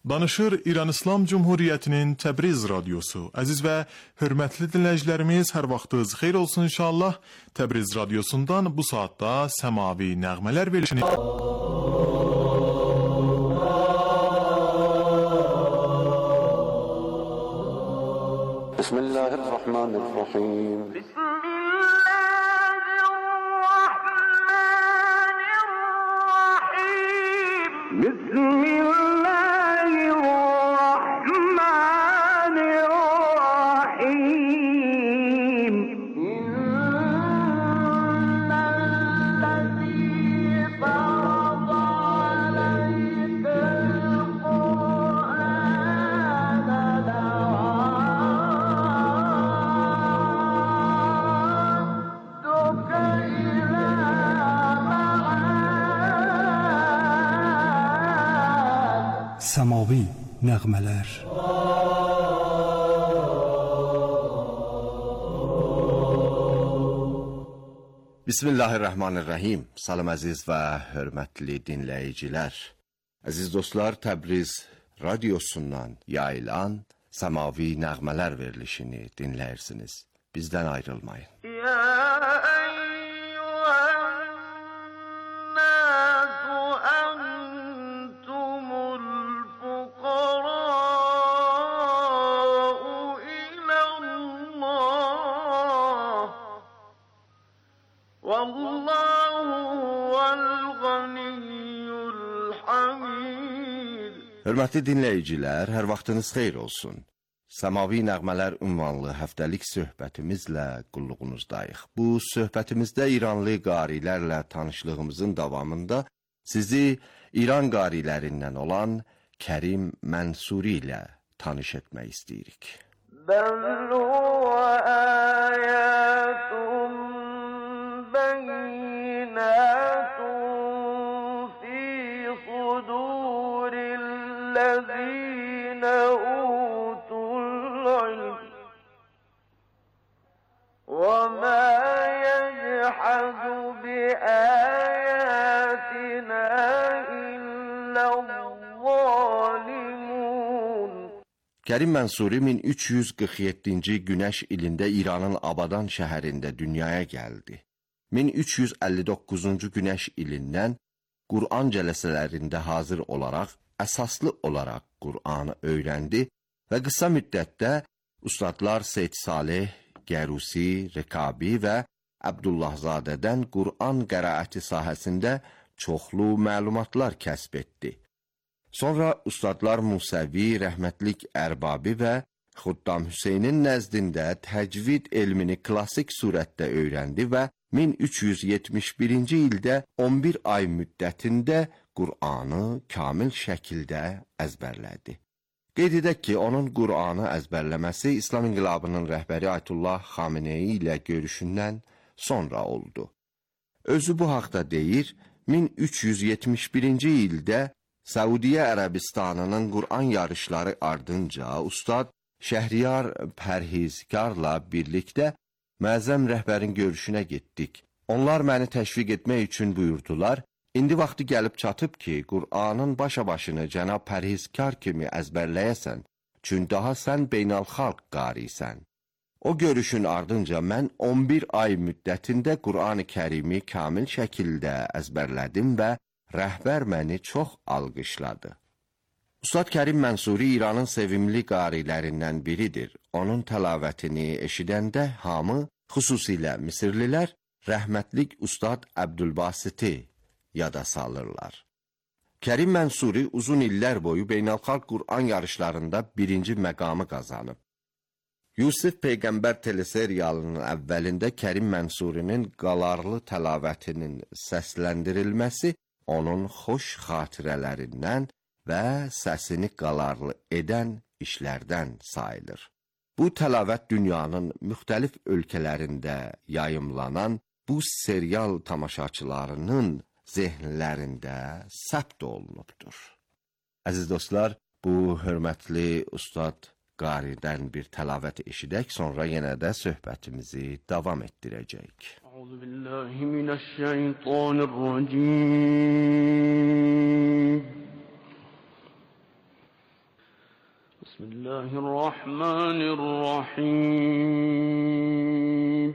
Danışır İran İslam Cumhuriyyətinin Təbriz radiosu. Əziz və hörmətli dinləyicilərimiz, hər vaxtınız xeyir olsun inşallah. Təbriz radiosundan bu saatda səmavi nəğmələr verilişini... Bismillahirrahmanirrahim. Səmavi nəğmələr. Bismillahirrahmanirrahim. Salam əziz və hörmətli dinləyicilər. Əziz dostlar, Təbriz radiosundan yayılan səmavi nəğmələr verilişini dinləyirsiniz. Bizdən ayrılmayın. Hörmətli dinləyicilər, hər vaxtınız xeyir olsun. Səmavi nəğmələr ünvanlı həftəlik söhbətimizlə qulluğunuzdayıq. Bu söhbətimizdə İranlı qarilərlə tanışlığımızın davamında sizi İran qarilərindən olan Kərim Mənsuri ilə tanış etmək istəyirik. الذين أوتوا العلم وما يجحد بآياتنا إلا الظالمون. Kərim Mənsuri 1347-ci günəş ilində İranın Abadan şəhərində dünyaya gəldi. 1359-cu günəş ilindən Qur'an cələsələrində hazır olaraq əsaslı olaraq Qur'anı öyrəndi və qısa müddətdə ustadlar Seyd Saleh, Gərusi, Rikabi və Abdullahzadədən Qur'an qəraəti sahəsində çoxlu məlumatlar kəsb etdi. Sonra ustadlar Musəvi, Rəhmətlik Ərbabi və Xuddam Hüseynin nəzdində təcvid elmini klassik surətdə öyrəndi və 1371-ci ildə 11 ay müddətində Qur'anı kamil şəkildə əzbərlədi. Qeyd edək ki, onun Qur'anı əzbərləməsi İslam İnqilabının rəhbəri Ayətullah Xamenei ilə görüşündən sonra oldu. Özü bu haqda deyir, 1371-ci ildə Səudiyyə Ərəbistanının Qur'an yarışları ardınca ustad Şəhriyar Pərhizkarla birlikdə məzəm rəhbərin görüşünə getdik. Onlar məni təşviq etmək üçün buyurdular. İndi vaxtı gəlib çatıb ki, Qur'anın başa-başını Cənab Pərhizkar kimi əzbərləyəsən, çünki daha sən beynəlxalq qarisən. O görüşün ardınca mən 11 ay müddətində Qur'an-ı Kərimi kamil şəkildə əzbərlədim və rəhbər məni çox alqışladı. Ustad Kərim Mənsuri İranın sevimli qarilərindən biridir. Onun təlavətini eşidəndə hamı, xüsusilə Misirlilər, rəhmətlik Ustad Əbdülbasiti yada salırlar. Kərim Mənsuri uzun illər boyu beynəlxalq Qur'an yarışlarında birinci məqamı qazanıb. Yusif Peyğəmbər teleserialının əvvəlində Kərim Mənsurinin qalarlı təlavətinin səsləndirilməsi onun xoş xatirələrindən və səsini qalarlı edən işlərdən sayılır. Bu təlavət dünyanın müxtəlif ölkələrində yayımlanan bu serial tamaşaçılarının zehnlərində səbt olunubdur. Əziz dostlar, bu hörmətli ustad qaridən bir təlavət eşidək, sonra yenə də söhbətimizi davam etdirəcəyik. Euzubillahimineşşeytanirracim. بسم الله الرحمن الرحيم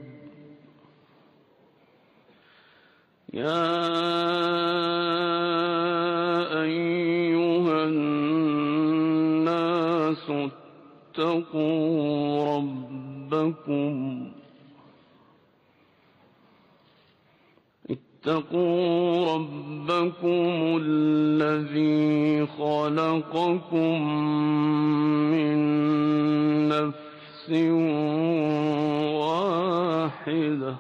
يا أيها الناس اتقوا ربكم الذي خلقكم من نفس واحدة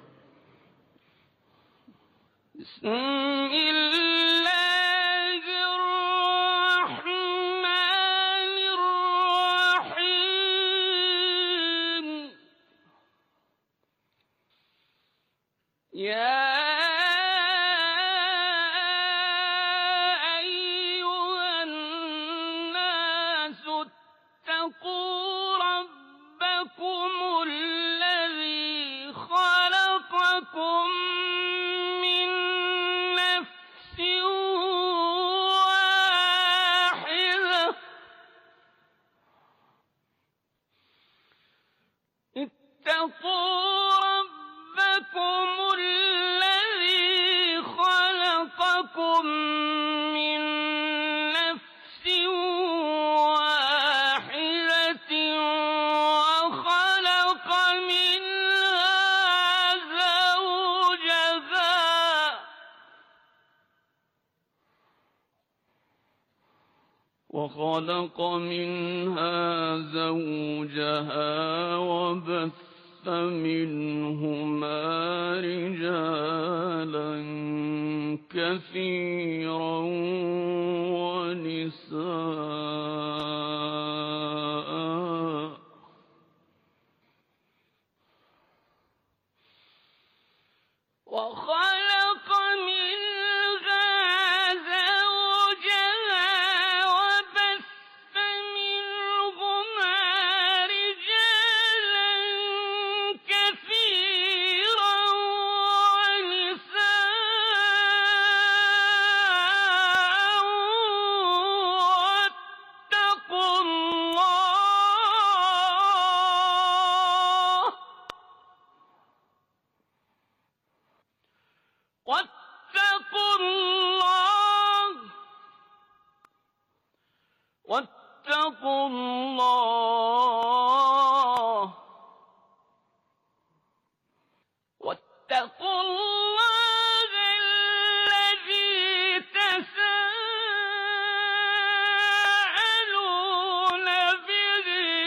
بسم الله الرحمن الرحيم يا أيها الناس اتقوا ربكم الذي خلقكم من نفس واحدة اتقوا ربكم الذي خلقكم من نفس واحدة وخلق منها زوجها وبث منهما رجالا كثيرا ونساء وخلق منها زوجها وبث منهما رجالا كثيرا ونساء واتقوا الله واتقوا الله واتقوا الله واتقوا الله الذي تساءلون به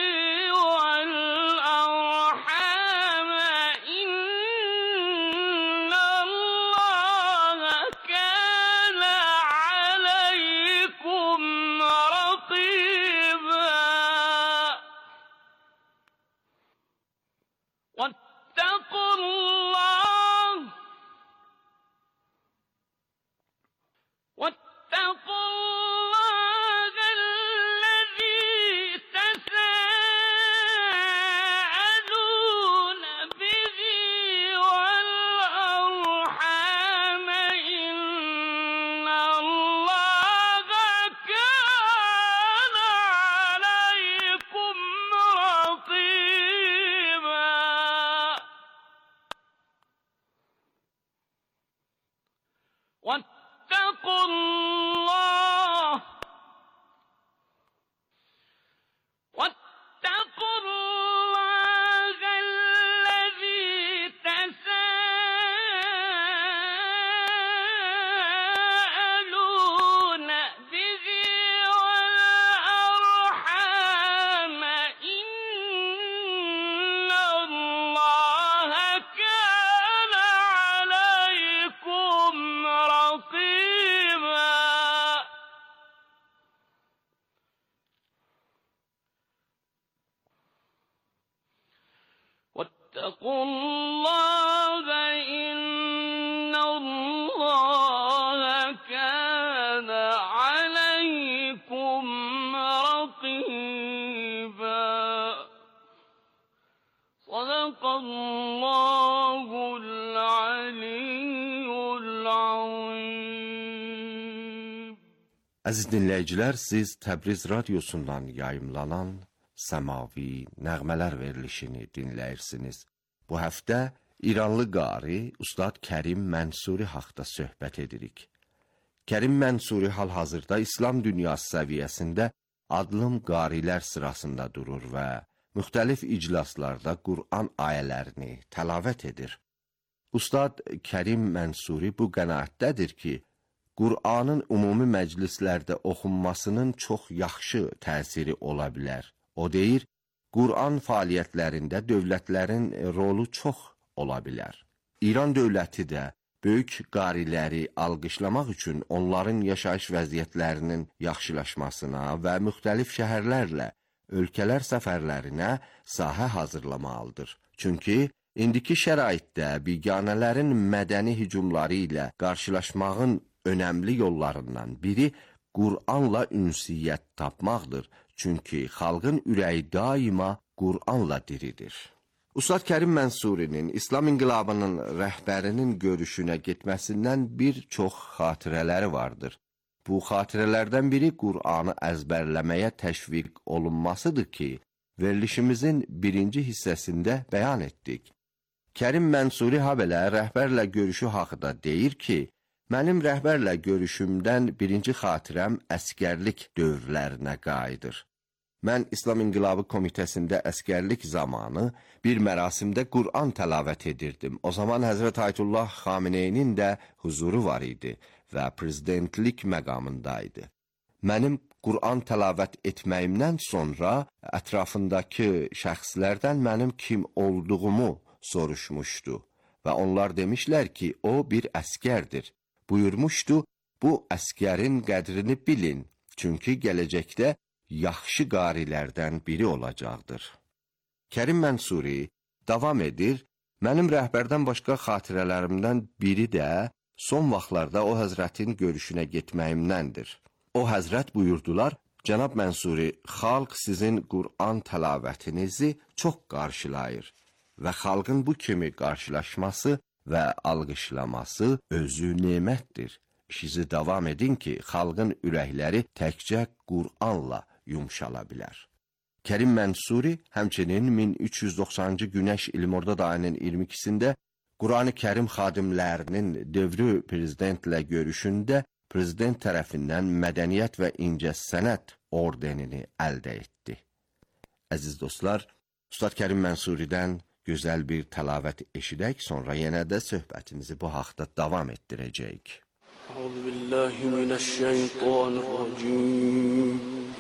والأرحام إن الله كان عليكم رقيبا واتقوا الله واتقوا الله الذي تساءلون به والأرحام إن الله كان عليكم رقيبا واتقوا الله واتقوا الله الذي تساءلون به والأرحام إن الله كان عليكم رقيبا واتقوا الله إن الله كان عليكم رقيبا صدق الله العلي العظيم Əziz dinləyicilər, siz Təbriz radiosundan yayımlanan Səmavi Nəğmələr verilişini dinləyirsiniz. Bu həftə İranlı qari Ustad Kərim Mənsuri haqqında söhbət edirik. Kərim Mənsuri hal-hazırda İslam dünyası səviyyəsində adlım qarilər sırasında durur və müxtəlif iclaslarda Qur'an ayələrini təlavət edir. Ustad Kərim Mənsuri bu qənaətdədir ki, Qur'anın ümumi məclislərdə oxunmasının çox yaxşı təsiri ola bilər. O deyir, Qur'an fəaliyyətlərində dövlətlərin rolu çox ola bilər. İran dövləti də böyük qariləri alqışlamaq üçün onların yaşayış vəziyyətlərinin yaxşılaşmasına və müxtəlif şəhərlərlə ölkələr səfərlərinə sahə hazırlamalıdır. Çünki indiki şəraitdə biganələrin mədəni hücumları ilə qarşılaşmağın önəmli yollarından biri Qur'anla ünsiyyət tapmaqdır. Çünki xalqın ürəyi daima Qur'anla diridir. Ustad Kərim Mənsurinin İslam İnqilabının rəhbərinin görüşünə getməsindən bir çox xatirələri vardır. Bu xatirələrdən biri Qur'anı əzbərləməyə təşviq olunmasıdır ki, verilişimizin birinci hissəsində bəyan etdik. Kərim Mənsuri habelə rəhbərlə görüşü haqqında deyir ki, mənim rəhbərlə görüşümdən birinci xatirəm əskərlik dövrlərinə qayıdır. Mən İslam İnqilabı Komitəsində əskərlik zamanı bir mərasimdə Qur'an təlavət edirdim. O zaman Həzrət Ayətullah Xameneyinin də huzuru var idi və prezidentlik məqamındaydı. Mənim Qur'an təlavət etməyimdən sonra ətrafındakı şəxslərdən mənim kim olduğumu soruşmuşdu və onlar demişlər ki, o bir əskərdir. Buyurmuşdu, bu əskərin qədrini bilin, çünki gələcəkdə yaxşı qarilərdən biri olacaqdır. Kərim Mənsuri davam edir, mənim rəhbərdən başqa xatirələrimdən biri də son vaxtlarda o həzrətin görüşünə getməyimdəndir. O həzrət buyurdular, Cənab Mənsuri, xalq sizin Qur'an təlavətinizi çox qarşılayır və xalqın bu kimi qarşılaşması və alqışlaması özü nemətdir. İşinizi davam edin ki, xalqın ürəkləri təkcə Qur'anla yumşala bilər. Kərim Mənsuri həmçinin 1390-cı Günəş İlmordad ayının 22-sində Qur'an-ı Kərim xadimlərinin dövrü prezidentlə görüşündə prezident tərəfindən Mədəniyyət və İncəsənət ordenini əldə etdi. Əziz dostlar, Ustad Kərim Mənsuridən gözəl bir təlavət eşidək, sonra yenə də söhbətimizi bu haqda davam etdirəcəyik. Euzubillahimineşşeytanirracim.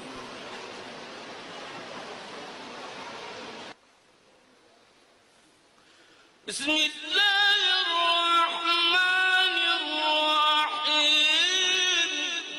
Bismillahirrahmanirrahim.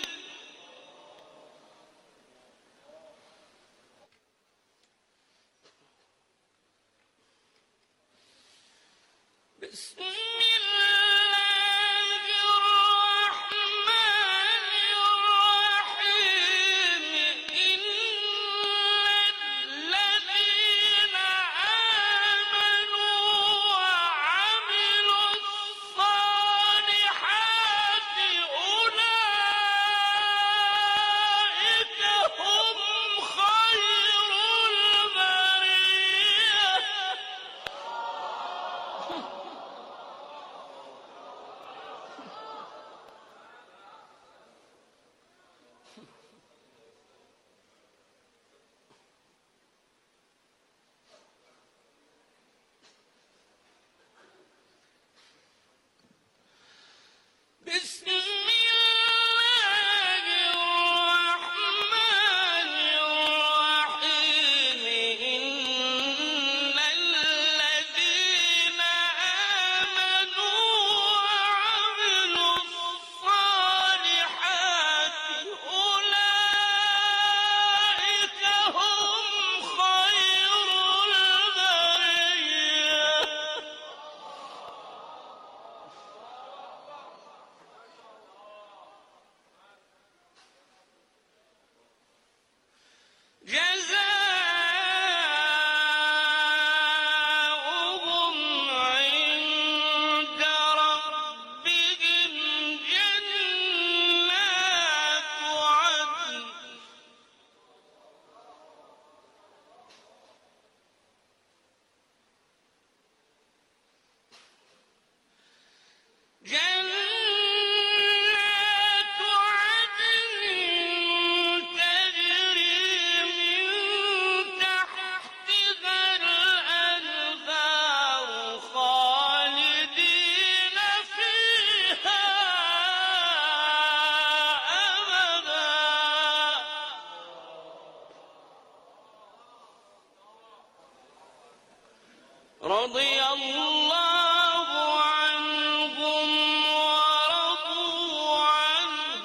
رضي الله عنهم ورضوا عنه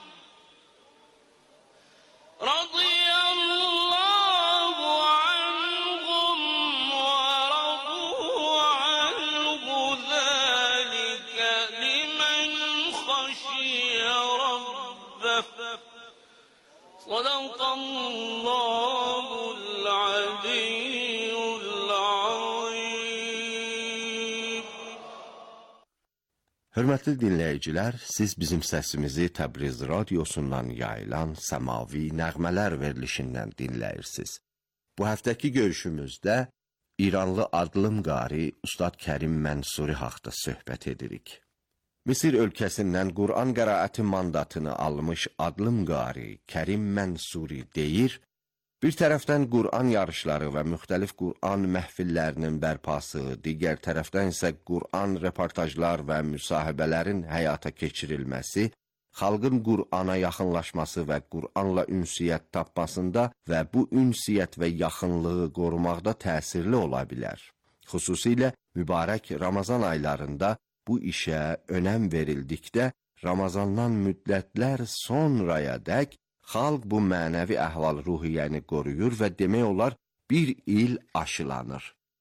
رضي الله عنهم ورضوا عنه ذلك لمن خشي ربه صدق الله العلي العظيم. Hörmətli dinləyicilər, siz bizim səsimizi Təbriz radiosundan yayılan Səmavi Nəğmələr verilişindən dinləyirsiniz. Bu həftəki görüşümüzdə İranlı adlım qari Ustad Kərim Mənsuri haqqında söhbət edirik. Misir ölkəsindən Qur'an qiraəti mandatını almış adlım qari Kərim Mənsuri deyir, bir tərəfdən Qur'an yarışları və müxtəlif Qur'an məhfillərinin bərpası, digər tərəfdən isə Qur'an reportajlar və müsahibələrin həyata keçirilməsi, xalqın Qur'ana yaxınlaşması və Qur'anla ünsiyyət tapmasında və bu ünsiyyət və yaxınlığı qorumaqda təsirli ola bilər. Xüsusilə mübarək Ramazan aylarında bu işə önəm verildikdə, Ramazandan müddətlər sonrayadək xalq bu mənəvi əhval-ruhiyyəni qoruyur və demək olar bir il aşılanır.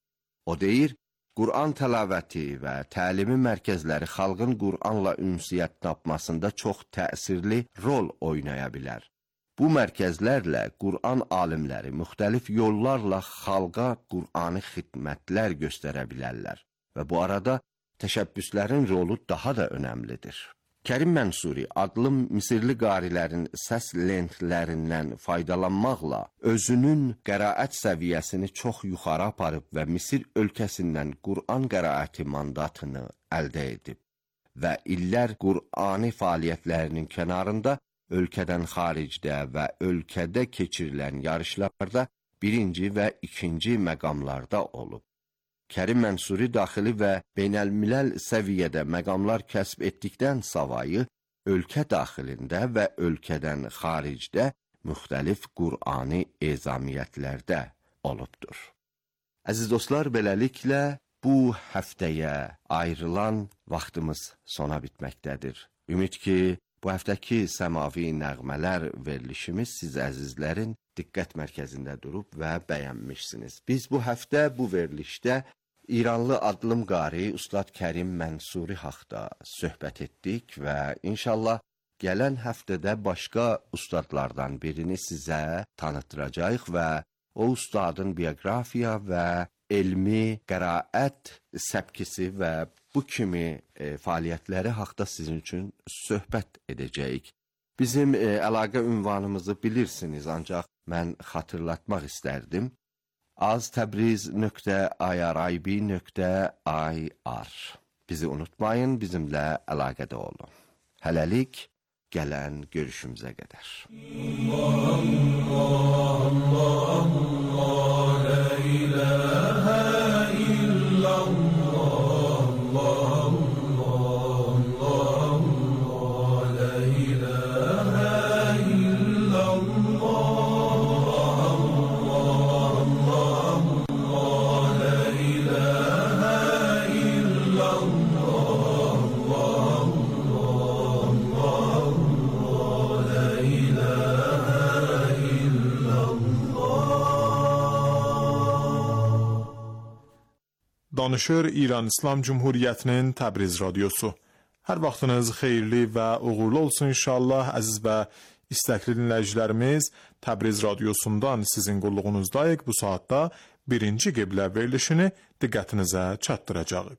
O deyir, Qur'an təlavəti və təlimi mərkəzləri xalqın Qur'anla ünsiyyət tapmasında çox təsirli rol oynaya bilər. Bu mərkəzlərlə Qur'an alimləri müxtəlif yollarla xalqa Qur'ani xidmətlər göstərə bilərlər və bu arada təşəbbüslərin rolu daha da önəmlidir. Kərim Mənsuri adlı Misirli qarilərin səs lentlərindən faydalanmaqla özünün qəraət səviyyəsini çox yuxarı aparıb və Misir ölkəsindən Qur'an qəraəti mandatını əldə edib və illər Qur'ani fəaliyyətlərinin kənarında ölkədən xaricdə və ölkədə keçirilən yarışlarda birinci və ikinci məqamlarda olub. Kərim Mənsuri daxili və beynəlmiləl səviyyədə məqamlar kəsb etdikdən savayı, ölkə daxilində və ölkədən xaricdə müxtəlif Qur'ani ezamiyyətlərdə olubdur. Əziz dostlar, beləliklə bu həftəyə ayrılan vaxtımız sona bitməkdədir. Ümid ki, bu həftəki Səmavi Nəğmələr verilişimiz siz əzizlərin diqqət mərkəzində durub və bəyənmişsiniz. Biz bu həftə bu verilişdə İranlı adlım qari Ustad Kərim Mənsuri haqqında söhbət etdik və inşallah gələn həftədə başqa ustadlardan birini sizə tanıtdıracağıq və o ustadın biografiya və elmi qəraət səbkisi və bu kimi fəaliyyətləri haqqında sizin üçün söhbət edəcəyik. Bizim əlaqə ünvanımızı bilirsiniz, ancaq mən xatırlatmaq istərdim. aztabriz.irib.ir Bizi unutmayın, bizimlə əlaqədə olun. Hələlik, gələn görüşümüzə qədər. Allah, Allah, Allah, la ilahe illallah, Allah, Allah, la ilahe Danışır İran İslam Cumhuriyyətinin Təbriz radiosu. Hər vaxtınız xeyirli və uğurlu olsun inşallah, əziz və istəkli dinləyicilərimiz. Təbriz radiosundan sizin qulluğunuzdayıq. Bu saatda birinci qiblə verilişini diqqətinizə çatdıracağıq.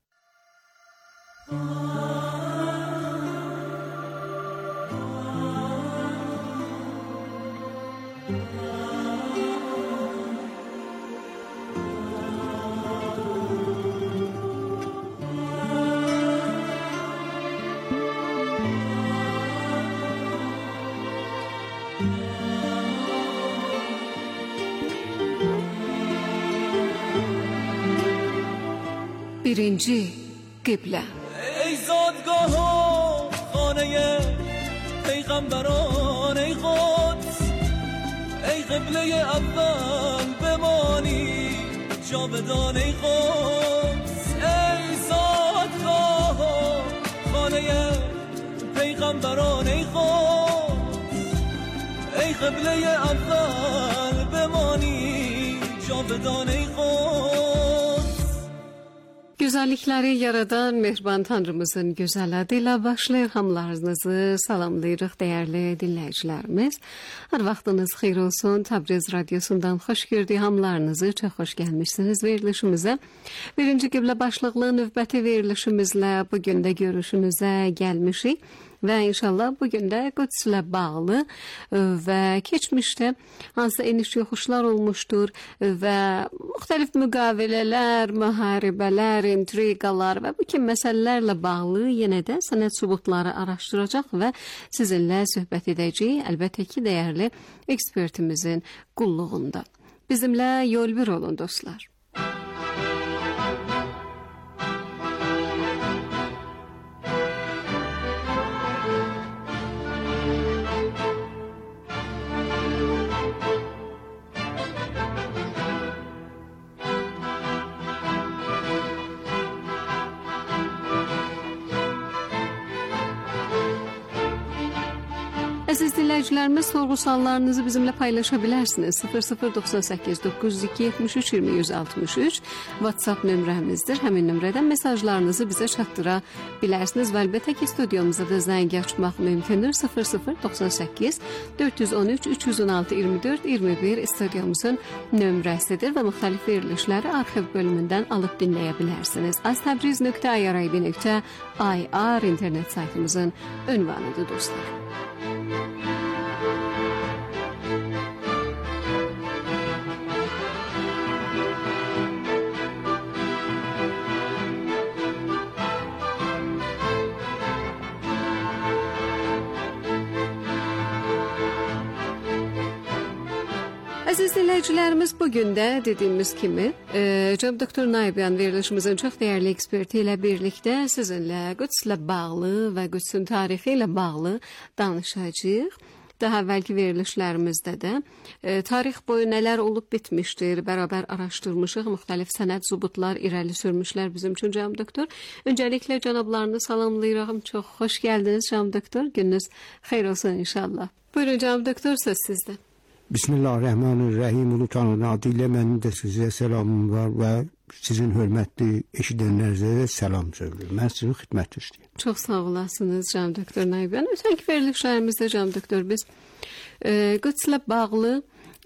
birinci qiblə. ای زادگاه و خانه پیغمبران، ای قدس، ای قبله اول بمانی جاودان ای قدس ای زادگاه خانه پیغمبران ای قدس ای قبله اول بمانی جاودان ey Quds. Gözəllikləri yaradan mehriban Tanrımızın gözəl adıyla başlayır. Hamılarınızı salamlayırıq dəyərli dinləyicilərimiz. Hər vaxtınız xeyir olsun. Təbriz radiosundan xoş gördük hamılarınızı. Çox xoş gəlmişsiniz verilişimizə. Birinci qiblə başlıqlı növbəti verilişimizlə bugün də görüşünüzə gəlmişik. Və inşallah bugün də Qüdslə bağlı və keçmişdə hansı eniş yoxuşlar olmuşdur və müxtəlif müqavilələr, müharibələr, intriqalar və bu kimi məsələlərlə bağlı yenə də sənəd sübutları araşdıracaq və sizinlə söhbət edəcəyik. Əlbəttə ki, dəyərli ekspertimizin qulluğunda. Bizimlə yol bir olun dostlar. Əziz dinləyicilərimiz, sorğu-suallarınızı bizimlə paylaşa bilərsiniz. 0098 902 73 20 163 WhatsApp nömrəmizdir. Həmin nömrədən mesajlarınızı bizə çatdıra bilərsiniz və əlbəttə ki, studiyamıza da zəng açmaq mümkündür. 0098 413 316 24 21 studiyamızın nömrəsidir və müxtəlif verilişləri arxiv bölümündən alıb dinləyə bilərsiniz. aztabriz.irib.ir internet saytımızın ünvanıdır dostlar. Əziz dinləyicilərimiz, bugün də dediyimiz kimi Cənab Doktor Naibyan verilişimizin çox dəyərli eksperti ilə birlikdə sizinlə Qüdslə bağlı və Qüdsün tarixi ilə bağlı danışacağıq. Daha əvvəlki verilişlərimizdə də tarix boyu nələr olub bitmişdir, bərabər araşdırmışıq, müxtəlif sənəd sübutlar irəli sürmüşlər bizim üçün Cənab Doktor. Öncəliklə cənablarını salamlayıram. Çox xoş gəldiniz Cənab Doktor. Gününüz xeyir olsun inşallah. Buyurun Cənab Doktor, söz sizdə. Bismillahirrahmanirrahim. Ulu Tanrı'nın adıyla mənim də sizə selamım var və sizin hörmətli eşidənlərinizə də selam söylüyorum. Mən sizin xidmət istəyirəm. Çox sağ olasınız Cənab Doktor Naibyan. Ötənki verilişlərimizdə Cənab Doktor biz Qüdslə bağlı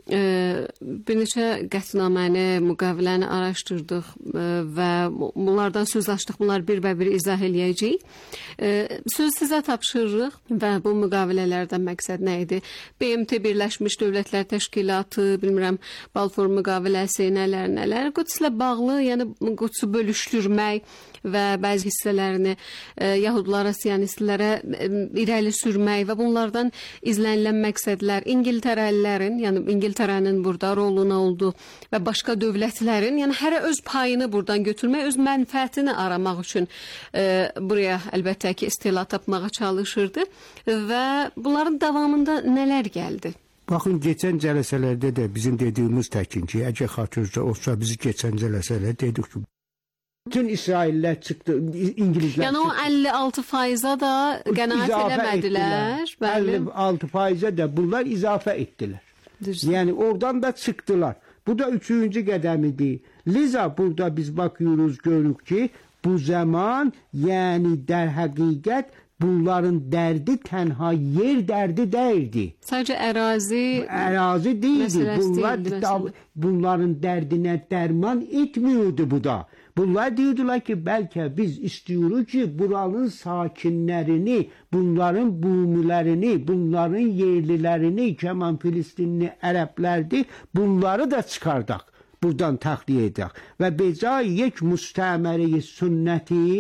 bir neçə qətnaməni, müqaviləni araşdırdıq və bunlardan söz açdıq. Bunlar bir-bir izah eləyəcəyik. Söz sizə tapşırırıq və bu müqavilələrdən məqsəd nə idi? BMT Birləşmiş Dövlətlər Təşkilatı, bilmirəm, Balfour müqaviləsi, nələr. Qüdslə bağlı, yəni Qüdsə bölüşdürmək və bəzi hissələrini yahudlara, siyonistlərə irəli sürmək və bunlardan izlənilən məqsədlər İngiltərəlilərin, yəni İngiltərənin burada rolu nə oldu və başqa dövlətlərin, yəni hərə öz payını buradan götürmək, öz mənfəətini aramaq üçün buraya əlbəttə ki, istila tapmağa çalışırdı və bunların davamında nələr gəldi? Baxın, keçən cələsələrdə də bizim dediyimiz təkin ki, əgər xatırınızda olsa, bizi keçən cələsələr dedik ki, bütün İsraillər çıxdı, İngilizlər yəni çıxdı. O 56%-a da qənaət eləmədilər. 56%-a da bunlar izafə etdilər. Düzdür. Yəni oradan da çıxdılar. Bu da 3-cü qədəmidir. Liza burada biz bakıyoruz, görürük ki, bu zaman, yəni der həqiqət bunların dərdi tənha yer dərdi deyildi. Sadəcə ərazi değildi. Bunların dərdinə dərman etmiyordu bu da. Bunlar diyordular ki, bəlkə biz istiyoruz ki, buranın sakinlərini, bunların bumilərini, bunların yerlilərini, Kəman Filistinli ərəblərdi, bunları da çıxardaq, buradan təxliyə edək. Və becai yek müstəməri sünnəti,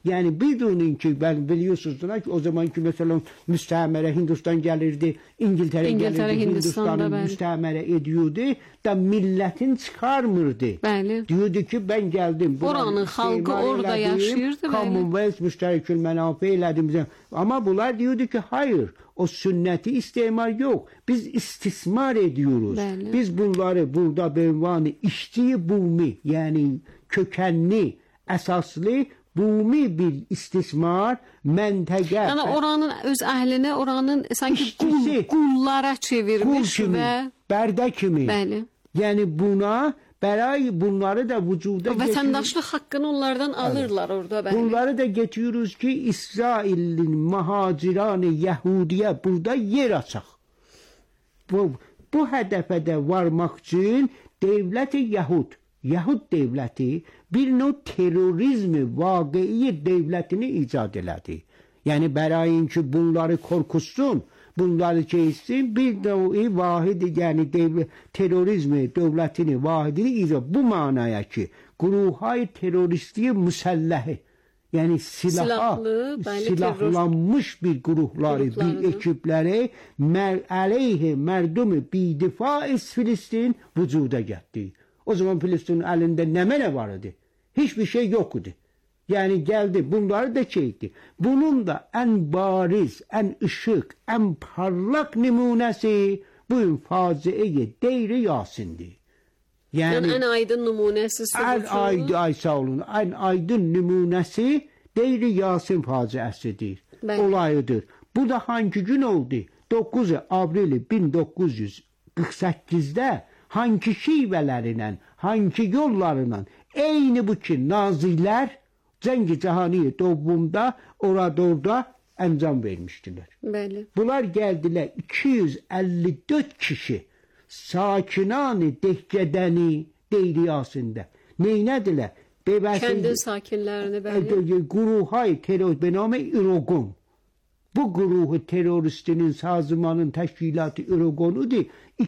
Yani bidunun ki ben biliyorsunuz ki o zamanki mesela müstemere Hindistan gelirdi, İngiltere gelirdi, Hindistan'ı müstemere ediyordu da milletin çıkarmırdı. Bəli. Diyordu ki ben geldim. Oranın halkı orada yaşayırdı. Commonwealth müşterekül menafe elədim. Ama bunlar diyordu ki hayır, o sünneti istismar yok. Biz istismar ediyoruz. Bəli. Biz bunları burada benvanı işçi bumi yani kökenli, esaslı bumi bir istismar məntəqə. Yani oranın öz əhlinə, oranın sanki qullara çevirmiş kimi, və bərdə kimi. Bəli. Yani buna bəray bunları da vücuda getiriyoruz. Vətəndaşlıq haqqını onlardan alırlar orada. Bəli. Bunları da getiriyoruz ki İsrail'in mahaciranı Yahudiyə burada yer açaq. Bu hədəfə də varmaq üçün devleti Yahud devleti bir növ terörizmi vaqei devletini icad elədi. Yani bərayin ki bunları korkutsun, bunları çeşsin, bir növ vahidi yani terörizmi devletini vahidini icad. Bu manaya ki guruhay teröristiye müselləhi yani silahlanmış bir grupları, bir ekipleri aleyhi merdumi bidifais Filistin vücuda geldi. O zaman Filistin'in elinde ne vardı? Hiçbir şey yoktu. Yani geldi bunları da çekti. Bunun da en bariz, en ışık, en parlak numunesi bu faziye Deyr-i Yasin'di. Yani en aydın numunesi en aydın numunesi Deyr-i Yasin faciəsidir. Olayıdır. Bu da hangi gün oldu? 9 Avril 1948'de hangi şivələrlə, hangi yollarla eyni bu ki Nazilər Cengi Cahaniye doğumunda orada əncam vermiştiler. Bəli. Bunlar geldiler 254 kişi sakinani Dehgədəni Deyr-i Yasin'də. Neynədiler? Kəndin sakinlərini bəli. Guruhay terör benamı İroqon. Bu grubu teröristinin sazımanın təşkilatı İroqonudur.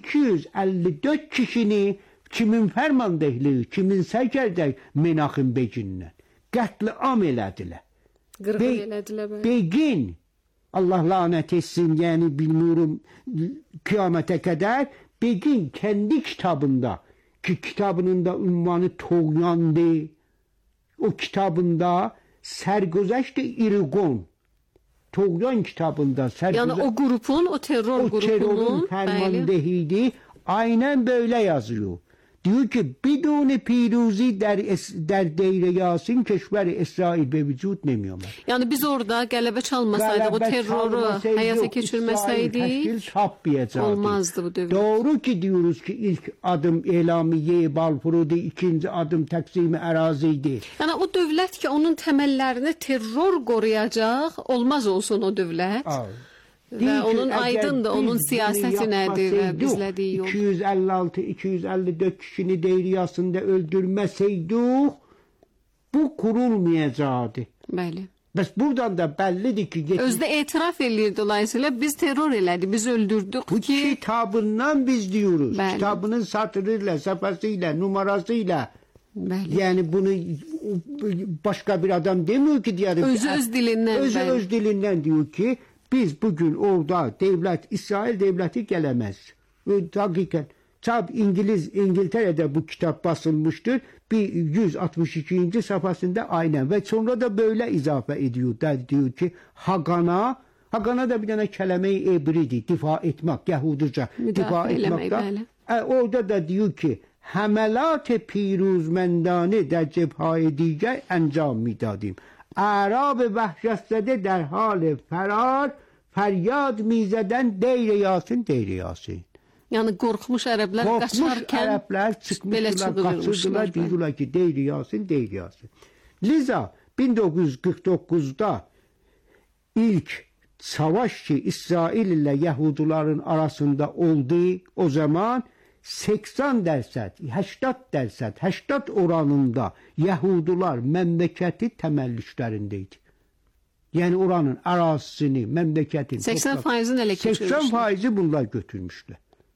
254 kişini kimin fərmandehliyi, kimin sərkərdəyi Menachem Begin'lə qətliam elədilər. Qırğın elədilər. Begin, Allah lanet etsin yani bilmiyorum kıyamete kadar, Begin kendi kitabında ki kitabının da ünvanı Toğyandı. O kitabında Sergüzeşt-i İrigon Toğyan kitabında yani o grubun, o terör grubunun fermandehiydi. Aynen böyle yazıyor. Diyor ki biduni piruzi der Deyr-i Yasin keşver-i İsrail be vücut nemiyorlar. Yani biz orada qələbə çalmasaydık, o terörü hayata geçirmeseydik olmazdı bu devlet. Doğru ki diyoruz ki ilk adım elamiye Balfour'du, ikinci adım təqsimi əraziydi. Yani o devlet ki onun temellerini terör koruyacak, olmaz olsun o devlet. Ve onun aydın da onun siyaseti nedir ve bizlediği yol. 256-254 kişini Deyr-i Yasin'de öldürmeseydik bu kurulmayacaktı. Bəli. Bəs buradan da bellidir ki özde etiraf eləyir dolayısıyla biz terör elədi, biz öldürdük bu ki kitabından biz diyoruz. Bəli. Kitabının satırıyla, safhasıyla, numarasıyla. Bəli. Yani bunu başka bir adam demiyor ki diyor. Öz dilinden. Öz dilinden diyor ki biz bugün orada devlet, İsrail devleti gelemez. Hakikaten İngiltere'de bu kitap basılmıştır. Bir 162. sayfasında aynen ve sonra da böyle izafe ediyor. Diyor ki Hagan'a da bir tane kelime-i ebridir. Difa etmek, Yahudice. Difa etmek. Orada da diyor ki Hemelat-ı piruzmendane der cebhâ-i diger encam midadim. Arab-ı vehşetzede der hal ferar feryad mizeden Deyr-i Yasin. Yani korkmuş Ərəblər qaçarkən Ərəblər çıxmışlar, qaçırdılar, diyorlar ki Deyr-i Yasin. Liza 1949'da ilk savaş ki İsrail ile Yahudilerin arasında oldu o zaman 80% oranında Yahudiler memleketi təməllüşlərindeydi. Yani oranın arazisini, memleketin 80%'ını ele geçirmişler. 80%'i bunlar götürmüşler.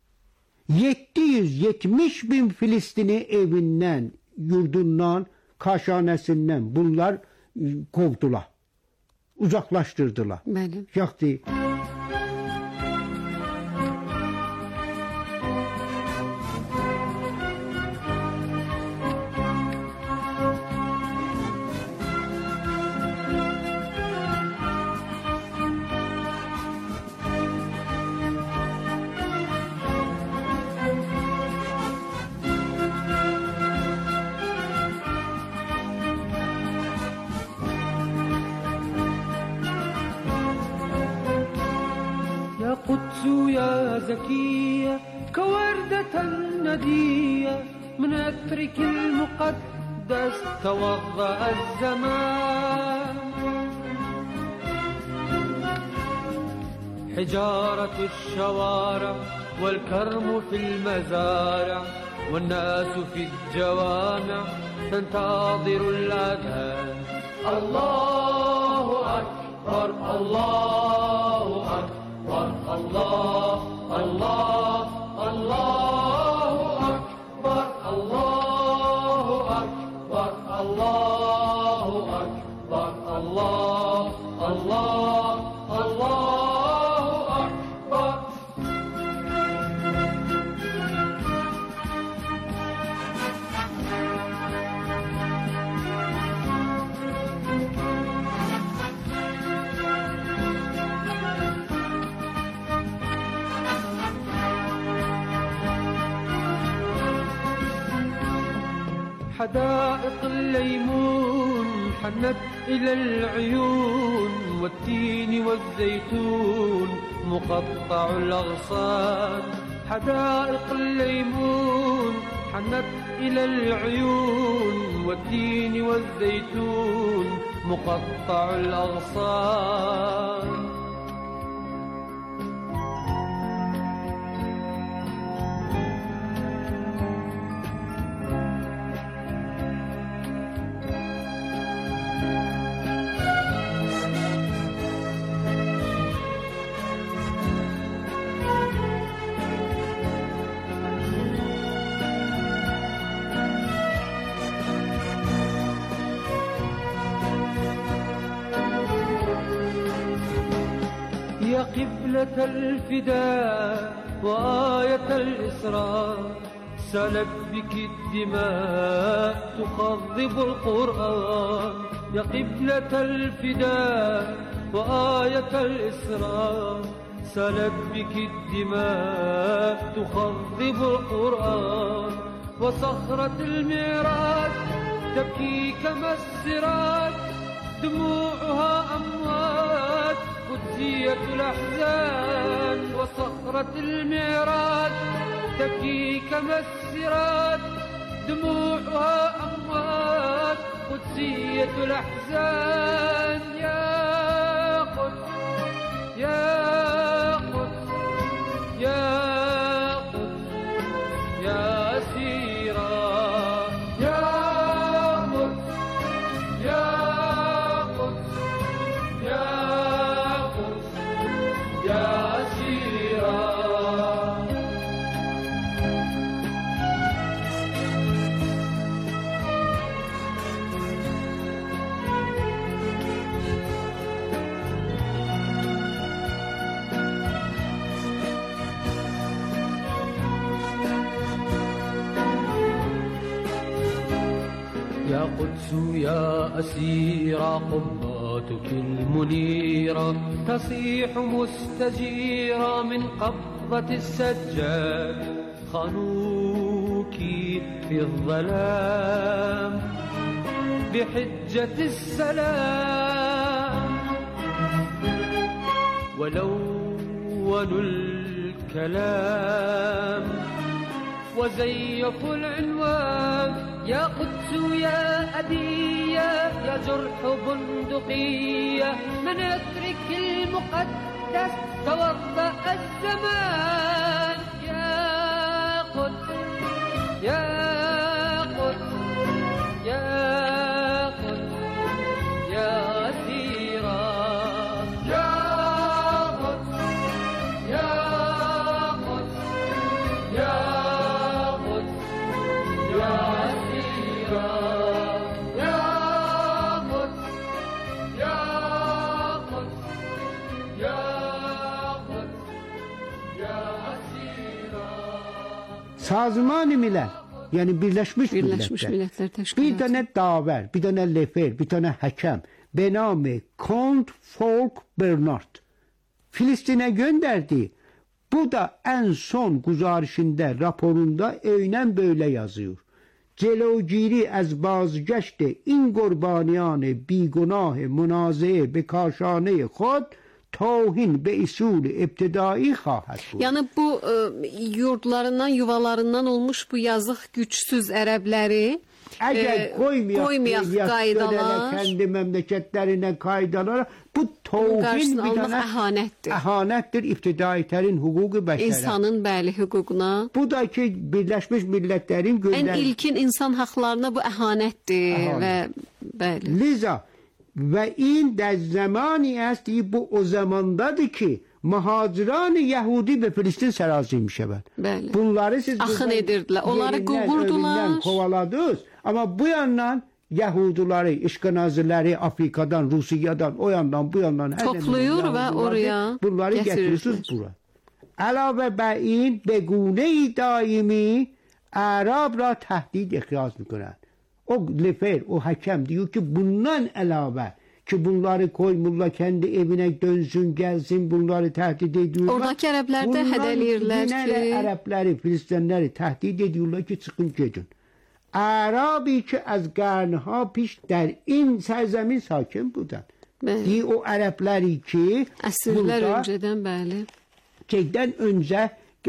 770 bin Filistin'i evinden, yurdundan, kaşhanesinden bunlar qovdular. Uzaqlaşdırdılar. Bəli. Yaxşı. قدس يا زكية كوردة ندية من أترك المقدس توضأ الزمان حجارة الشوارع والكرم في المزارع والناس في الجوامع تنتظر الأذان الله أكبر الله أكبر الله الله الله أكبر الله أكبر الله أكبر الله الله الله أكبر حدائق الليمون حنت إلى العيون والتين والزيتون مقطع الأغصان حدائق الليمون حنت إلى العيون والتين والزيتون مقطع الأغصان يا قبلة الفداء وآية الإسراء سالت بك الدماء تخضب القرآن يا قبلة الفداء وآية الإسراء سالت بك الدماء تخضب القرآن وصخرة المعراج تبكي كما السراج دموعها أموات قدسية الأحزان وصخرة المعراج تبكي كما السراج دموعها أموات قدسية الأحزان يا قدس يا قدس يا قدس يا أسيرا يا قدس يا قدس يا قدس يا أسيرا يا قدس يا أسيرة قباتك المنيرة تصيح مستجيرة من قبضة السجاد خانوك في الظلام بحجة السلام ولونوا الكلام وزيفوا العنوان يا قدس يا أدية يا جرح بندقية من يترك المقدس توضأ الزمان يا قدس يا قدس يا قدس يا أسيرا يا قدس يا قدس يا قدس يا أسيرا يا قدس Sazman-ı Milal, yəni Birləşmiş Millətlər Təşkilatı. Bir dənə davər, bir dənə lefer, bir dənə həkəm, benamı Kont Folk Bernard Filistinə göndərdi. Bu da ən son guzarişində, raporunda eynən böyle yazıyor. Celogiri az bazgeşt این قربانیان بیگناه منازعه به کاشانه خود توهین به اصول ابتدایی خواهد بود. Yəni bu yurdlarından, yuvalarından olmuş bu yazıq gücsüz ərəbləri qoymayaq qaydalar, kendi memleketlerine qaydalar, bu توهین bir dənə əhanətdir ibtidaitərin hüququ bəşərə. İnsanın bəli hüququna. Bu da ki Birləşmiş Millətlərin ən ilkin insan haqlarına bu əhanətdir və bəli. Liza ve این در زمانی است bu o zamandadır ki muhaciran Yahudi ve Filistin sərrazı میشوند. Bunları siz axın edirdilər. Onları qovurdular. Kovaladınız. Ama bu yandan Yahudileri, işganazileri Afrika'dan, Rusiyadan, o yandan bu yandan topluyor ve oraya bunları getirirsiniz bura. Əlavə bər این به گونه‌ای daimi Arab را تهدید اخراج میکنند. O lefer, o hakem diyor ki bundan əlavə ki bunları koymurlar kendi evine dönsün gelsin bunları tehdit ediyorlar. Oradaki Ərəblər də hədələyirlər ki Ərəbləri, Filistinləri tehdit ediyorlar ki çıkın gedin. Arabi ki az qarnها پیش در این سرزمین sakin بودن. O Ərəbləri ki əsrlər öncədən bəli. Şeydən öncə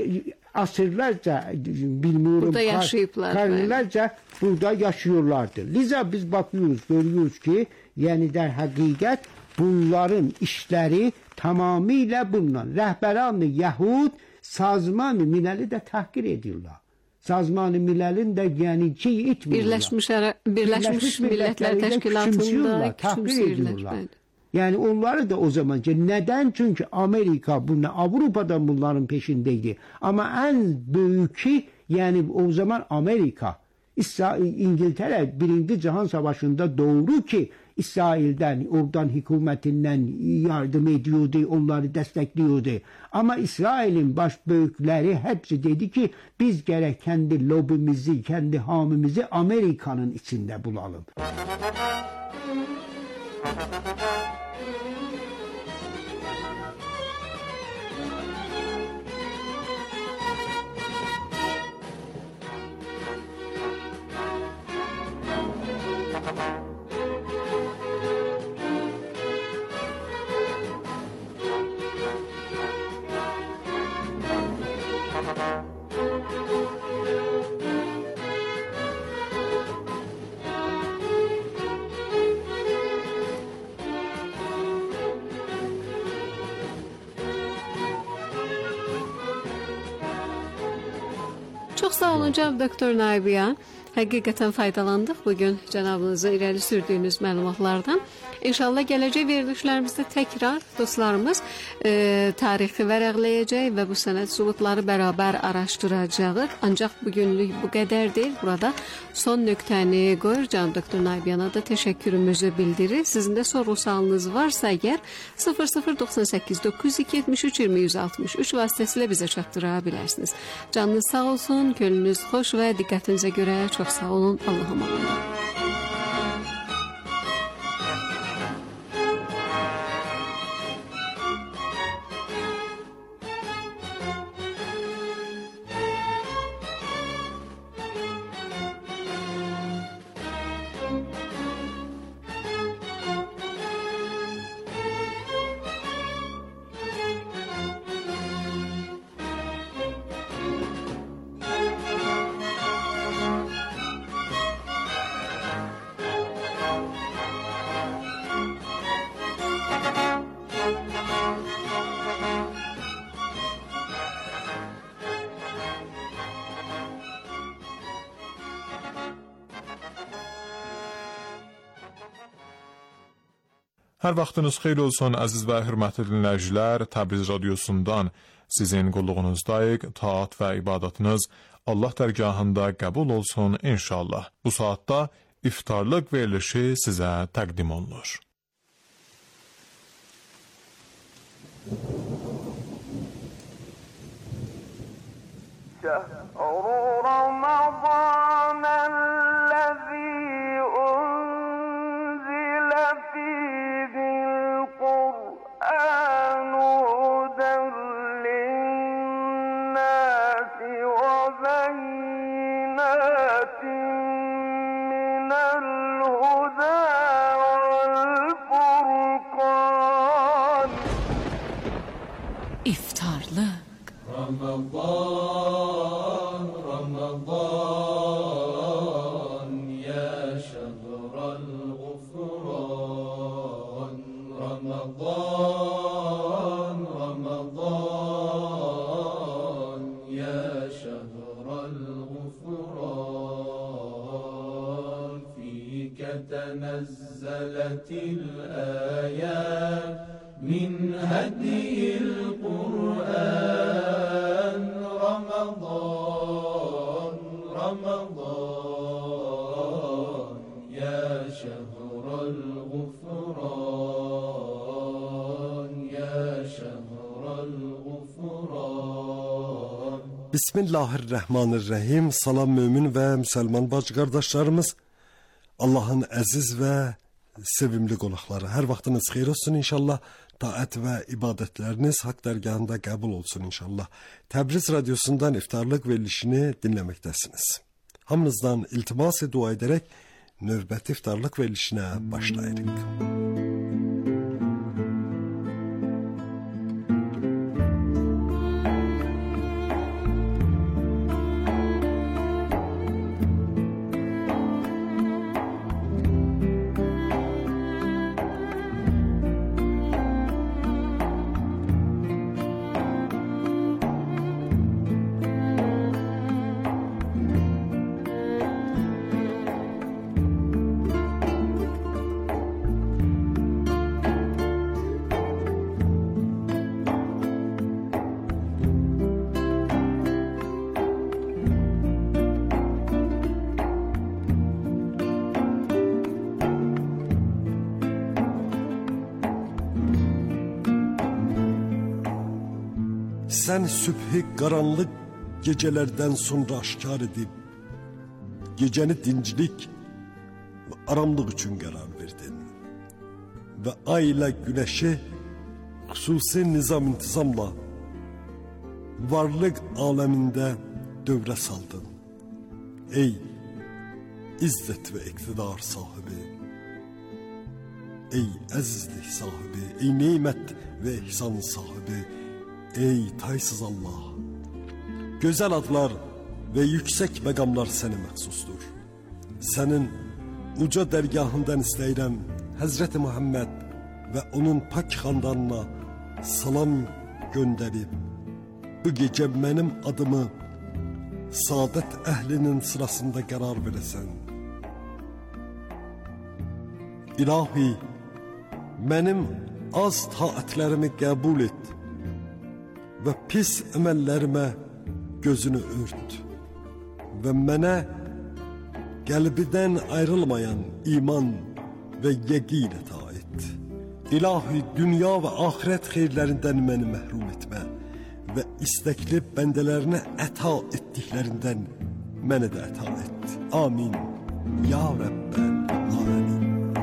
asırlarca bilmiyorum burada yaşayıblar. Karnlarca burada yaşıyorlardı. Liza biz bakıyoruz, görüyoruz ki yani der hakikat bunların işleri tamamıyla bundan. Rəhbəran-ı Yahud Sazman-ı Milali de tahkir ediyorlar. Sazman-ı Milal'in de yani şey etmiyorlar. Birləşmiş Millətlər Təşkilatında tahkir ediyorlar. Yani onları da o zaman neden? Çünkü Amerika bunlar Avrupa'dan bunların peşindeydi. Ama en büyükü yani o zaman Amerika. İngiltere Birinci Cihan Savaşı'nda doğru ki İsrail'den oradan hükümetinden yardım ediyordu, onları destekliyordu. Ama İsrail'in baş büyükleri hepsi dedi ki biz gerek kendi lobimizi, kendi hamimizi Amerika'nın içinde bulalım. Çox sağ olun cənab doktor Naibiyan. Həqiqətən faydalandıq bugün cənabınızın irəli sürdüyünüz məlumatlardan. İnşallah gələcək verilişlərimizdə təkrar dostlarımız tarixi vərəqləyəcək və bu sənəd sübutları bərabər araşdıracağıq. Ancaq bugünlük bu qədərdir. Burada son nöqtəni qoyur. Cənab doktor Naibiyana da təşəkkürümüzü bildirir. Sizin də soru-sualınız varsa əgər 0098 902 73 20 163 vasitəsilə bizə çatdıra bilərsiniz. Canınız sağ olsun, könlünüz xoş və diqqətinizə görə çox sağ olun. Allah'a emanet. Hər vaxtınız xeyir olsun əziz və hörmətli dinləyicilər. Təbriz radiosundan sizin qulluğunuzdayıq. Taat və ibadətiniz Allah dərgahında qəbul olsun inşallah. Bu saatda iftarlıq verilişi sizə təqdim olunur. شهر رمضان الذي أنزل فيه القرآن هدى للناس وبينات من الهدى والفرقان. İftarlık. رمضان رمضان يا شهر الغفران. رمضان رمضان يا شهر الغفران. فيك تنزلت الآيات من هدي القرآن. رمضان رمضان يا شهر الغفران. يا شهر الغفران. Bismillahirrahmanirrahim. Salam mümin ve Müslüman bacı kardeşlerimiz. Allah'ın əziz ve sevimli qonaqları. Hər vaxtınız xeyir olsun inşallah. Taat ve ibadetleriniz hak dergahında kabul olsun inşallah. Təbriz Radyosu'ndan iftarlık verilişini dinlemektesiniz. Hamınızdan iltimas dua ederek növbəti iftarlık verilişine başlayırıq. Sen sübhi karanlık gecelerden sonra aşkar edip geceni dincilik ve aramlık için karar verdin. Ve ay ile güneşi hususi nizam intizamla varlık aleminde dövre saldın. Ey izzet ve iktidar sahibi, ey azizlik sahibi, ey nimet ve ihsan sahibi, ey taysız Allah. Güzel adlar ve yüksek megamlar sana məxsusdur. Senin uca dergahından istəyirəm Hazreti Muhammed ve onun pak xandanına salam gönderip bu gece benim adımı saadet əhlinin sırasında karar veresen. İlahi, benim az taatlerimi kabul et ve pis əməllərimə gözünü ört ve mənə qəlbidən ayrılmayan iman ve yeqin əta et. İlahi, dünya ve ahiret xeyirlərindən məni məhrum etmə ve istekli bəndələrinə əta etdiklərindən məni də əta et. Amin. Ya Rabbel Alemin.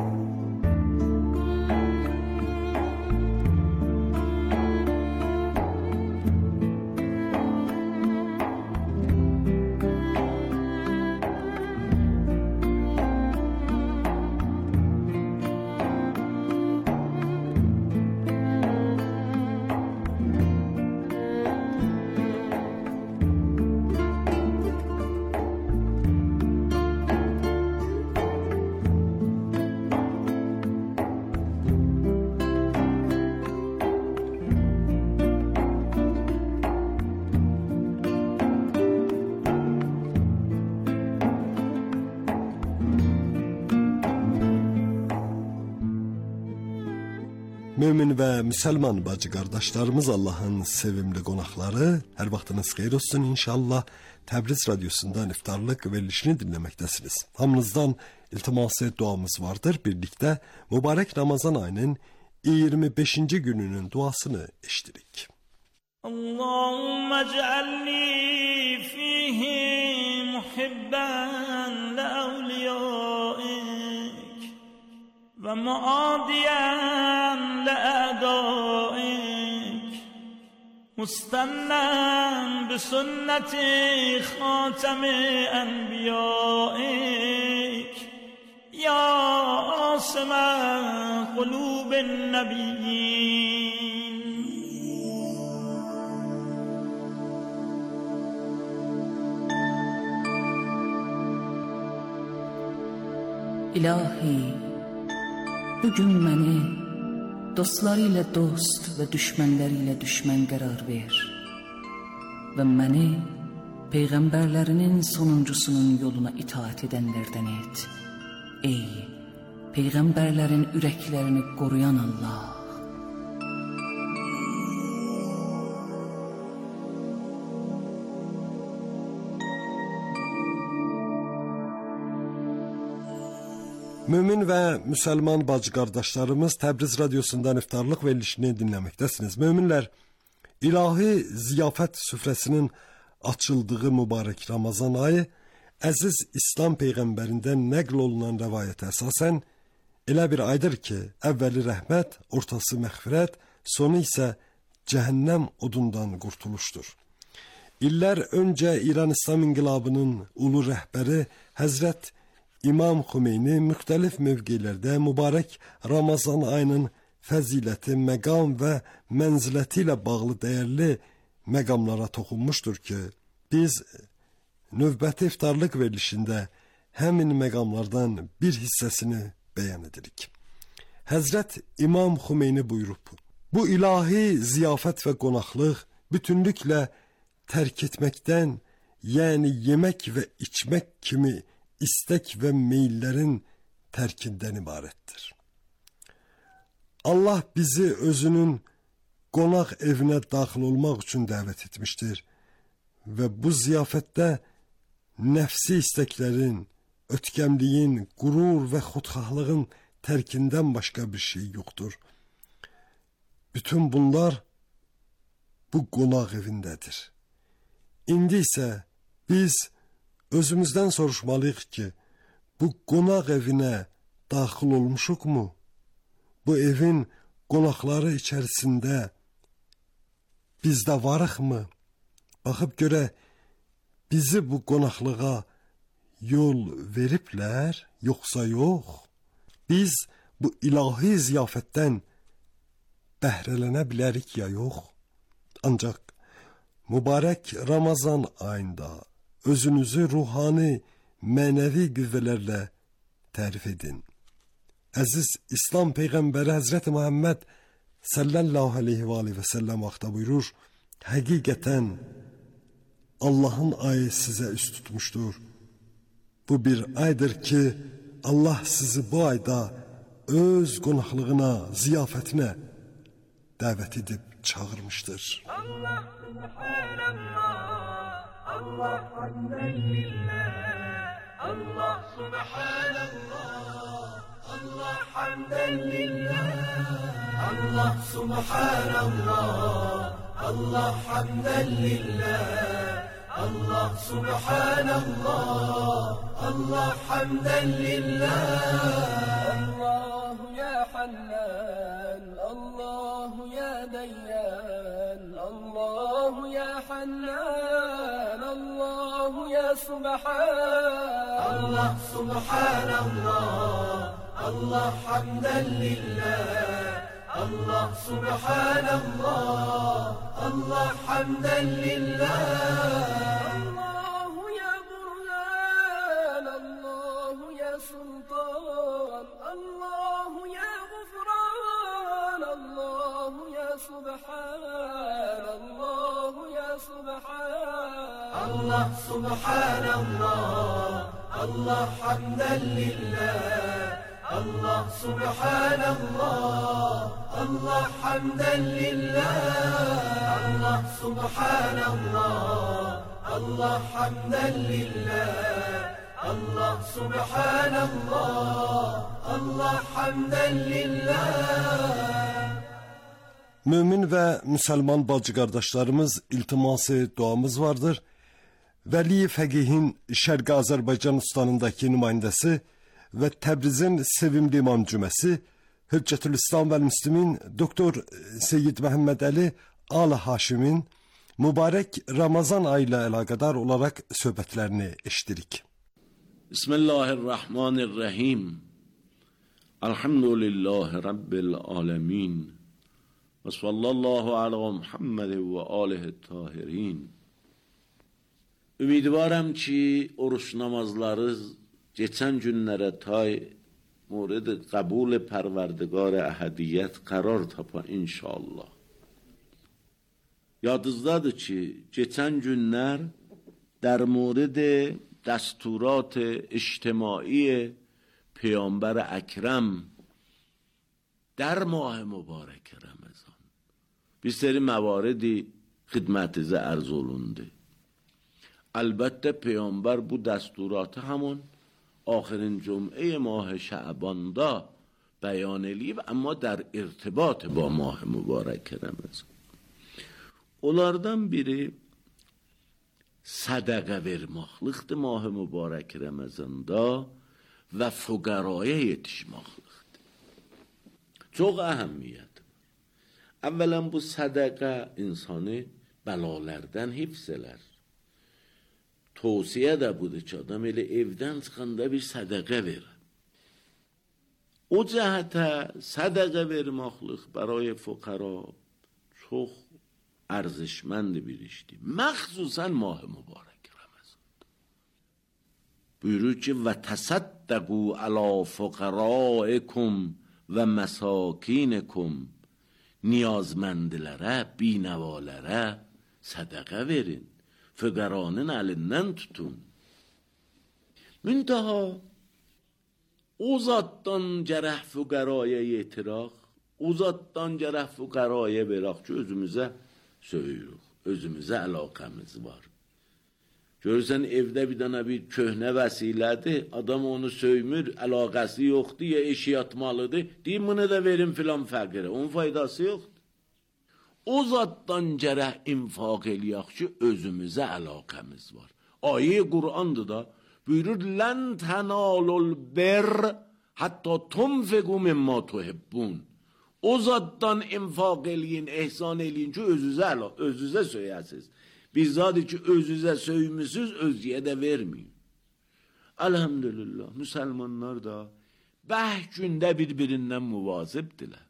Mümin ve Müslüman bacı kardeşlerimiz, Allah'ın sevimli konakları, her vaxtınız xeyir olsun inşallah. Təbriz Radyosu'ndan iftarlık verilişini dinlemektesiniz. Hamınızdan iltiması duamız vardır. Birlikte mübarek Ramazan ayının 25. gününün duasını eşittik. اللهم اجعلني فيه محبا لأوليائك ومعاديا لأعدائك مستنا بسنة خاتم أنبيائك يا عاصم قلوب النبيين. İlahi, bugün məni dostları ilə dost və düşmənləri ilə düşmən qərar ver və məni peyğəmbərlərinin sonuncusunun yoluna itaat edənlərdən et. Ey peyğəmbərlərin ürəklərini qoruyan Allah. Mümin və müsəlman bacı qardaşlarımız Təbriz radiosundan iftarlıq verilişini dinləməkdəsiniz. Möminlər, ilahi ziyafət süfrəsinin açıldığı mübarək Ramazan ayı əziz İslam peyğəmbərindən nəql olunan rəvayətə əsasən elə bir aydır ki, əvvəli rəhmət, ortası məğfirət, sonu isə cəhənnəm odundan qurtuluşdur. İllər öncə İran İslam İnqilabının ulu rəhbəri Həzrət İmam Xümeyni müxtəlif mövqelərdə mübarək Ramazan ayının fəziləti, məqam və mənziləti ilə bağlı dəyərli məqamlara toxunmuşdur ki, biz növbəti iftarlıq verilişində həmin məqamlardan bir hissəsini bəyan edirik. Həzrət İmam Xümeyni buyurub, bu ilahi ziyafət və qonaqlıq bütünlüklə tərk etməkdən, yəni yemək və içmək kimi istək və meyllərin tərkindən ibarətdir. Allah bizi özünün qonaq evinə daxil olmaq üçün dəvət etmişdir və bu ziyafətdə nəfsi istəklərin, ötkəmliyin, qürur və xudxahlığın tərkindən başqa bir şey yoxdur. Bütün bunlar bu qonaq evindədir. İndi isə biz özümüzdən soruşmalıyıq ki, bu qonaq evinə daxil olmuşuqmu? Bu evin qonaqları içərisində biz də varıqmı? Baxıb görə, bizi bu qonaqlığa yol veriblər, yoxsa yox? Biz bu ilahi ziyafətdən bəhrələnə bilərik ya yox? Ancaq mübarək Ramazan ayında özünüzü ruhani, mənəvi qüvvələrlə tərif edin. Əziz İslam Peyğəmbəri Həzrəti Muhammed sallallahu aleyhi və səlləm vaxtda buyurur, həqiqətən Allahın ayı sizə üst tutmuşdur. Bu bir aydır ki, Allah sizi bu ayda öz qonaqlığına, ziyafətinə dəvət edib çağırmışdır. Allah subhanallah, Allah hamden lillah, Allah subhanallah, Allah hamden lillah, Allah subhanallah, Allah hamden lillah, Allah subhanallah, Allah hamden lillah. Allahu ya Hannan, Allahu ya Dayyan, Allahu ya Hannan, Allahu ya Subhan. Allah subhanallah, Allah hamden lillah, Allah subhanallah, Allah hamden lillah. Allahu ya Burhan, Allahu ya Sultan, Allahu ya Gufran, Allahu ya Subhan, Allahu ya Subhan. Allah subhanallah, Allah hamden lillah, Allah subhanallah, Allah hamden lillah. Allah subhanallah, Allah hamden lillah, Allah subhanallah, Allah hamden lillah. Mümin ve Müslüman bacı kardeşlerimiz iltiması duamız vardır. Veli Fəqihin Şərqi Azərbaycan ustanındaki nümayəndəsi ve Təbrizin sevimli imam cüməsi Hüccətülislam ve Müslimin Doktor Seyyid Məhəmməd Əli Al Haşimin mübarek Ramazan ayıyla alakadar olarak söhbətlərini eşitirik. Bismillahirrahmanirrahim. Elhamdülillahi Rabbil alemin. Ve sallallahu ala Muhammed ve alihi tahirin. Ümidvaram ki oruç namazları geçen günlere tay mورد قبول پروردگار احدیت قرار tapa inşallah. Yadınızdadır ki geçen günler در مورد دستورات اجتماعی پیامبر اکرم در ماه مبارک رمضان bir seri mavaridی خدمت عرض olundu. البته پیامبر bu دستورات همون آخرین جمعه ماه شعباندا بیان eləyib, اما در ارتباط با ماه مبارک رمضان. Onlardan biri sədəqə verməklikdir mah mübarək Ramazanda və fuqaraya yetişməklikdir. Çox əhəmiyyətli. Əvvələn bu sədəqə insanı bəlalərdən hifz elər. Tövsiyə də budur ki, adam elə evdən çıxanda bir sədəqə verir. O cəhətə sədəqə verməklik برای fuqara çox ارزشمند bir işdir. مخصوصا ماه مبارک رمضان. buyurur ki و تصدقوا علی فقرائکم و مساکینکم نیازمندlərə, binəvalərə sədəqə verin. Fuqaranın əlindən tutun. Müntaha o zatdan gərək fuqaraya yetirək, o zatdan gərək fuqaraya verək ki, özümüzə söyürük, özümüzə əlaqəmiz var. Görürsən, evdə bir dənə bir köhnə vəsilədir, adam onu söymür, əlaqəsi yoxdur, ya eşi yatmalıdır, deyim, bunu da verin filan fəqirə, onun faydası yoxdur. O zatdan gərək infaq eləyək ki, özümüzə əlaqəmiz var. Ayə Qur'andır da, buyurur, lən tənalul birr, hətta tunfiqu mimma tuhibbun. O zatdan infaq eləyin, ehsan eləyin ki, özünüzə söyəsiz. Bizzadır ki, özünüzə söymüsüz, özgəyə də verməyin. Elhamdülillah, müsəlmanlar da bəh gündə bir-birindən müvazibdirlər.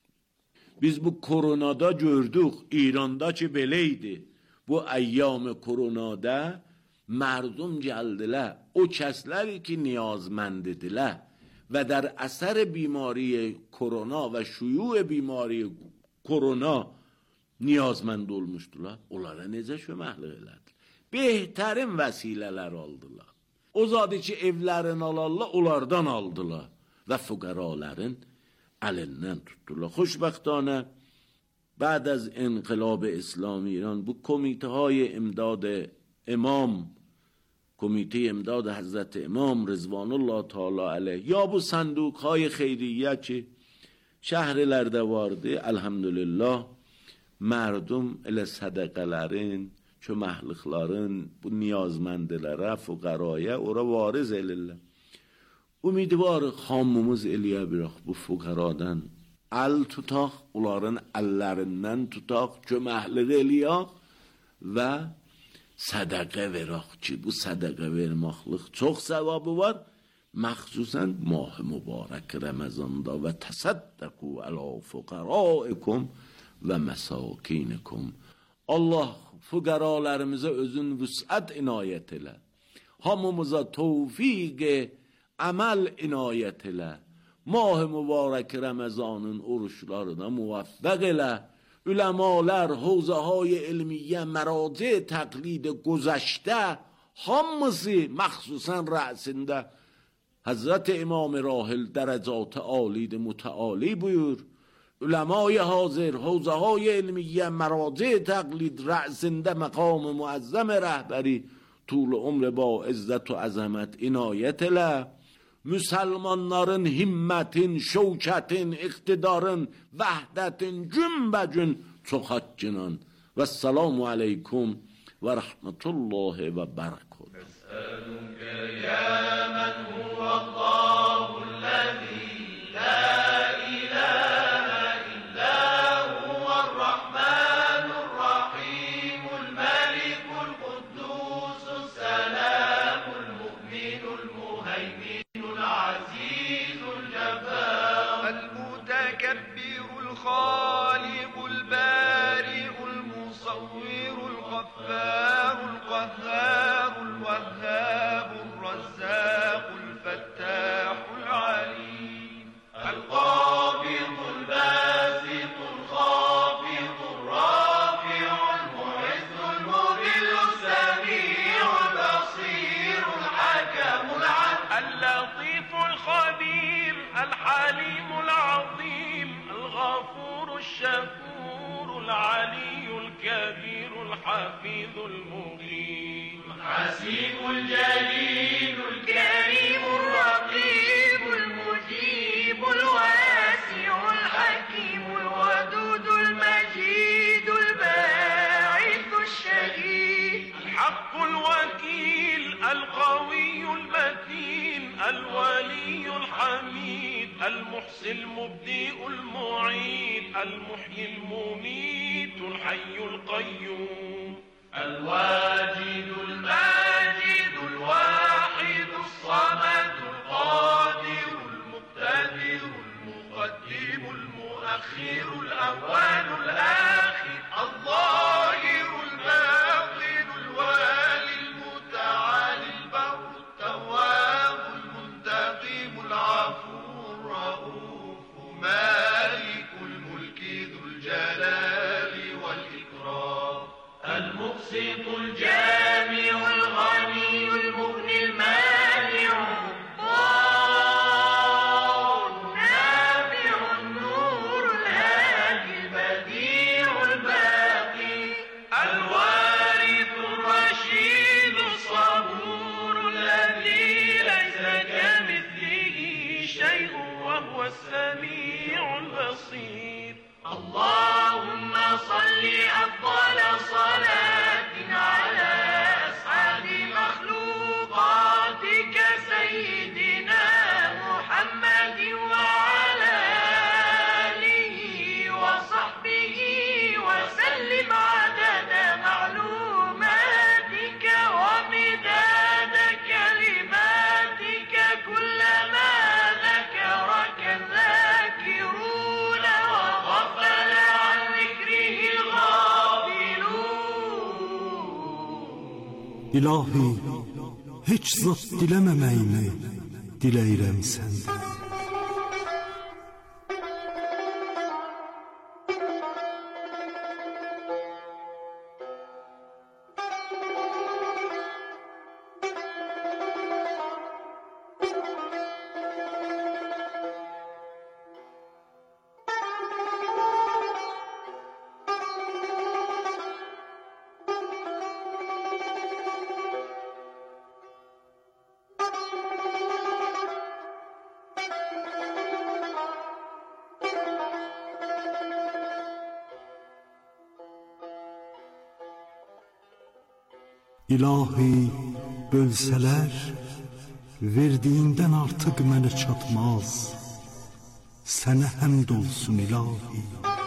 Biz bu koronada gördük, İranda ki beləydi. Bu əyyam koronada mردم gəldilər, o kəsləri ki niyazməndidirlər və در اثر بیماری کرونا و شیوع بیماری کرونا نیازمند olmuşdular. Onlara necə köməklik elədilər? Behtarin vəsilələr aldılar. O zadı ki evlərini alarlar, onlardan aldılar və fuqaraların əlindən tutdular. Xoşbəxtانه بعد از انقلاب اسلامی ایران bu کمیته امداد امام کمیته امداد حضرت امام رضوان الله تعالی علیه یا bu صندوق خیریه که şəhərlərdə vardı, elhamdülillah mردم elə sədəqələrin, köməkliklərin bu niyazməndilərə, fuqaraya ora variz elirlər. Ümidvarıq hamımız eləyə bilək bu fuqaradan əl tutaq, onların əllərindən tutaq, köməklik eləyək və sədəqə verək ki, bu sədəqə verməklik çox səvabı var. مخصوصا ماه مبارک رمضان و تصدقوا علی فقرائکم و مساکینکم. Allah fuqaralarımıza özün vüsət inayət elə. Hamımıza tevfiq əməl inayət elə. Mah mübarək Ramazanın oruçlarına muvaffaq elə. Üləmalar, havzahay ilmiyə, məraci təqlid güzəştə hamısı məxsusən rəsində Hazreti İmam Rahil درجات عالی متعالی buyur. Ulemای حاضر حوزه های علمیه مراجع تقلید رأسنده مقام معظم رهبری طول عمر با عزت و عظمت عنایت له. müsəlmanların himmətin, şövkətin, iqtidarın, vəhdətin günbəgün çoxaccının. Vəssalamu aleykum və rəhmətullahi və bərəkatuhu. Əsəlükə ya mən huvəllahul-ləzi la iləhə illə huvər-rəhmanur-rəhimul məlikul-quddus-səlamul mu'minul-muheyminul azizul-cəbbər el-mütekebbirul xaliqul bari'ul musavvirul gaffarul qahharul vehhabur razzaqul fettahul alim el-qabidul basitul khafidul rafi'ul mu'izzul mudillus sami'ul basirul hakamul adl el-latiful khabir el-halimul azim el-ghafurul shakurul aliyyul kabirul hafizul mughim hasibul jalilul karimur raqibul mujibul wasi'ul hakimul wadudul majidul ba'ithul shahid الحق الوكيل القوي المتين الولي الحميد المحسن المبدئ المعيد المحيي المميت الحي القيوم الواجد الماجد الواحد الصمد القادر المقتدر المقدم المؤخر الأول الآخر الظاهر الباطن الوالي المتعالي البر التواب المنتقم العفو الرؤوف مالك الملك ذو الجلال والإكرام المقسط الجامع الغني المغني المانع النافع النور الهادي البديع الباقي الوارث الرشيد الصبور الذي ليس كمثله شيء وهو السميع البصير اللهم صل أفضل صلاة على أسعد مخلوقاتك سيدنا محمد وعلى آله وصحبه وسلم عدد معلوماتك ومداد كلماتك كلما ذكرك الذاكرون وغفل عن ذكره الغافلون İlahi, heç zat diləməməyini diləyirəm səndən. İlahi, bölsələr, verdiyindən artıq mənə çatmaz. Sənə həmd olsun ilahi.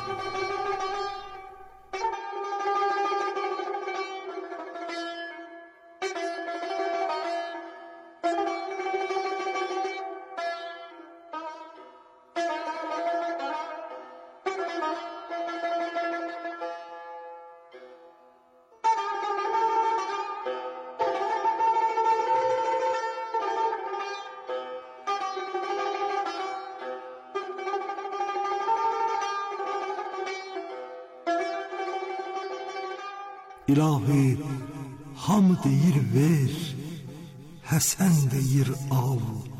İlahi, hamı deyir ver, Həsən deyir al.